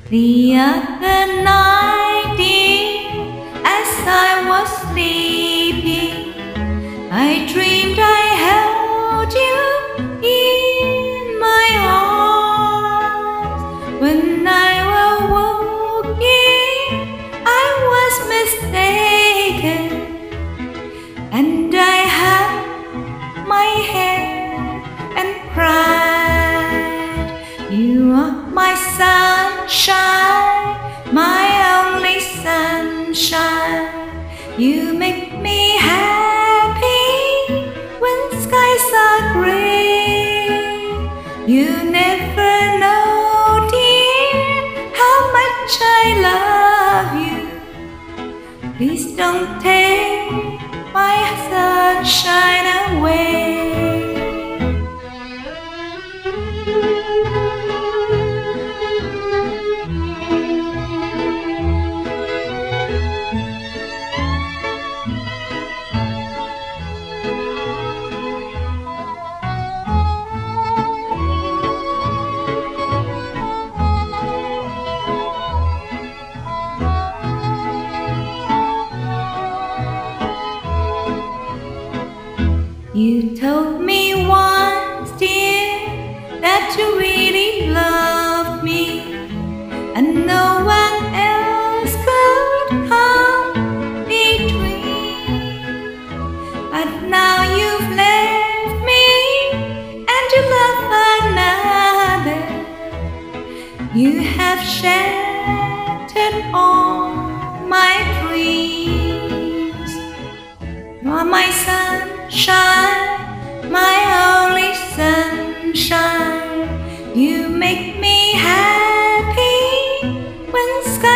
The other night, dear, as I was sleeping, I dreamed I held you in my arms. When I awoke, I was mistaken, and I held my head and cried. You are my sunshine, my only sunshine. You make me happy when skies are gray. You never know, dear, how much I love you. Please don't take my sunshine away. You told me once, dear, that you really loved me, and no one else could come between. But now you've left me, and you love another. You have shattered all my dreams. You are my sunshine, my only sunshine. You make me happy when skies